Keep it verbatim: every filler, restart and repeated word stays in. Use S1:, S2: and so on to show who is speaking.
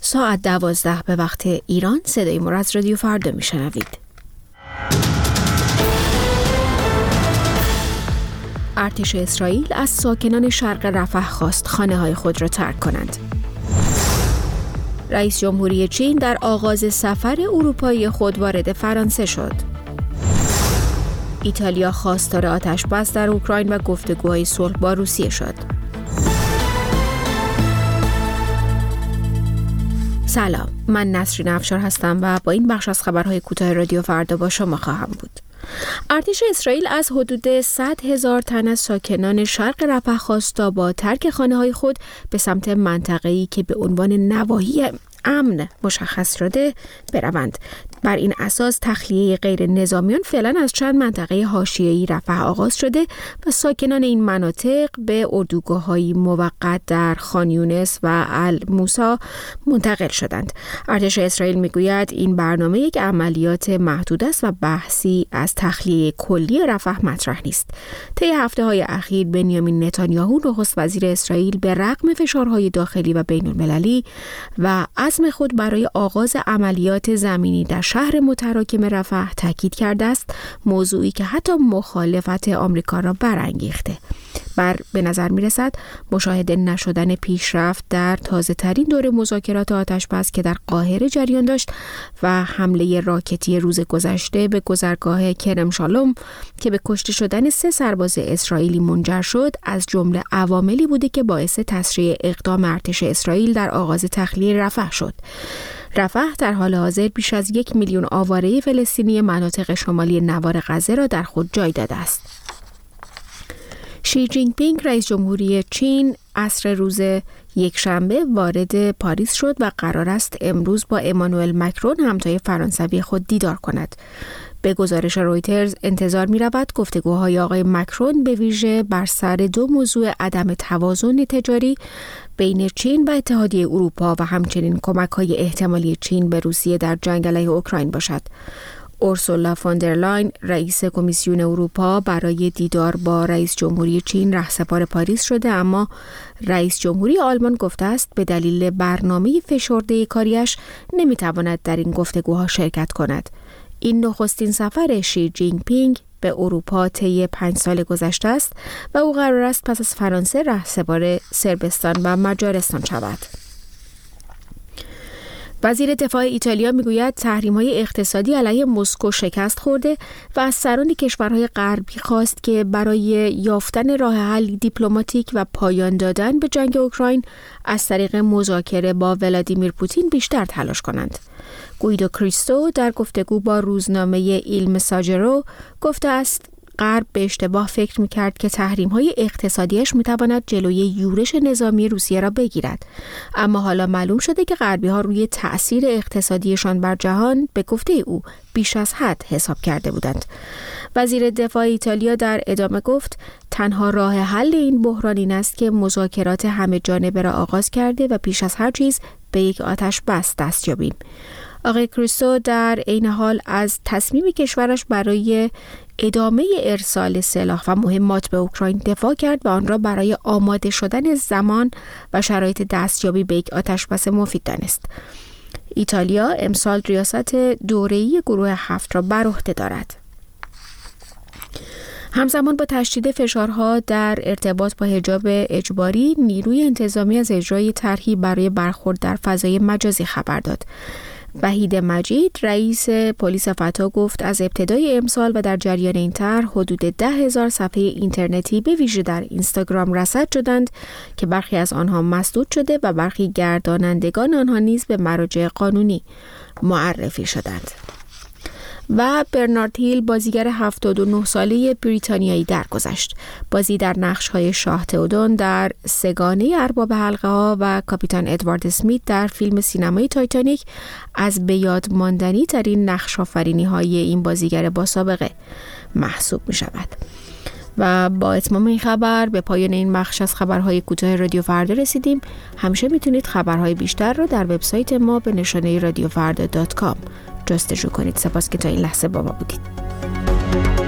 S1: ساعت دوازده به وقت ایران. صدای ما را از رادیو فردا میشنوید. ارتش اسرائیل از ساکنان شرق رفح خواست خانه‌های خود را ترک کنند. رئیس جمهوری چین در آغاز سفر اروپایی خود وارد فرانسه شد. ایتالیا خواستار آتش‌بس در اوکراین و گفتگوهای صلح با روسیه شد. سلام، من نسرین افشار هستم و با این بخش از خبرهای کوتاه رادیو فردا با شما خواهم بود. ارتش اسرائیل از حدود صد هزار تن از ساکنان شرق رفح خواست تا با ترک خانه‌های خود به سمت منطقه‌ای که به عنوان نواحی امن مشخص شده بروند. بر این اساس تخلیه غیر نظامیان فعلا از چند منطقه حاشیه‌ای رفح آغاز شده و ساکنان این مناطق به اردوگاه‌های موقت در خان یونس و الموسی منتقل شدند. ارتش اسرائیل میگوید این برنامه یک عملیات محدود است و بحثی از تخلیه کلی رفح مطرح نیست. طی هفته‌های اخیر بنیامین نتانیاهو نخست وزیر اسرائیل به رغم فشارهای داخلی و بین‌المللی و عزم خود برای آغاز عملیات زمینی در شهر متراکم رفح تاکید کرده است، موضوعی که حتی مخالفت آمریکا را برانگیخته. بر به نظر می رسد مشاهده نشدن پیشرفت در تازه ترین دور مذاکرات آتش‌بس که در قاهره جریان داشت و حمله راکتی روز گذشته به گذرگاه کرم شالوم که به کشته شدن سه سرباز اسرائیلی منجر شد از جمله عواملی بوده که باعث تسریع اقدام ارتش اسرائیل در آغاز تخلیه رفح شد. رفح در حال حاضر بیش از یک میلیون آواره فلسطینی مناطق شمالی نوار غزه را در خود جای داده است. شی جین پینگ رئیس جمهوری چین عصر روز یکشنبه وارد پاریس شد و قرار است امروز با امانوئل مکرون همتای فرانسوی خود دیدار کند. به گزارش رویترز انتظار می رود گفتگوهای آقای مکرون به ویژه بر سر دو موضوع عدم توازن تجاری بین چین و اتحادیه اروپا و همچنین کمک‌های احتمالی چین به روسیه در جنگ علیه اوکراین باشد. اورسولا فوندرلاین رئیس کمیسیون اروپا برای دیدار با رئیس جمهوری چین رهسپار پاریس شده، اما رئیس جمهوری آلمان گفته است به دلیل برنامه فشرده کاریش نمیتواند در این گفتگوها شرکت کند. این نخستین سفر شی جین پینگ به اروپا طی پنج سال گذشته است و او قرار است پس از فرانسه رهسپار صربستان و مجارستان شود. وزیر دفاع ایتالیا میگوید تحریم‌های اقتصادی علیه مسکو شکست خورده و از سران کشورهای غربی خواست که برای یافتن راه حل دیپلماتیک و پایان دادن به جنگ اوکراین از طریق مذاکره با ولادیمیر پوتین بیشتر تلاش کنند. گویدو کریستو در گفتگو با روزنامه ایل مساجرو گفته است غرب به اشتباه فکر می‌کرد که تحریم‌های اقتصادیش می‌تواند جلوی یورش نظامی روسیه را بگیرد، اما حالا معلوم شده که غربی‌ها روی تأثیر اقتصادیشان بر جهان به گفته او بیش از حد حساب کرده بودند. وزیر دفاع ایتالیا در ادامه گفت تنها راه حل این بحران این است که مذاکرات همه جانبه را آغاز کرده و پیش از هر چیز به یک آتش بس دست یابیم. آقای کریستو در عین حال از تصمیم کشورش برای ادامه ارسال سلاح و مهمات به اوکراین دفاع کرد و آن را برای آماده شدن زمان و شرایط دستیابی به یک آتش‌بس مفید دانست. ایتالیا امسال ریاست دوره‌ای گروه هفت را بر عهده دارد. همزمان با تشدید فشارها در ارتباط با حجاب اجباری، نیروی انتظامی از اجرای طرحی برای برخورد در فضای مجازی خبر داد. وحید مجید رئیس پلیس فتا گفت از ابتدای امسال و در جریان این طرح حدود ده هزار صفحه اینترنتی به ویژه در اینستاگرام رصد شدند که برخی از آنها مسدود شده و برخی گردانندگان آنها نیز به مراجع قانونی معرفی شدند. و برنارد هیل بازیگر هفتاد و نه ساله بریتانیایی درگذشت. بازی در نقش‌های شاه تئودون در سگانه ارباب حلقه ها و کاپیتان ادوارد اسمیت در فیلم سینمایی تایتانیک از به یاد ماندنی ترین نقش آفرینی های این بازیگر با سابقه محسوب می شود. و با اتمام این خبر به پایان این بخش از خبرهای کوتاه رادیو فردا رسیدیم. همیشه میتونید خبرهای بیشتر رو در وبسایت ما به نشانه رادیو فردا دات کام جستجو کنید. سپاس که تا این لحظه با ما بودید.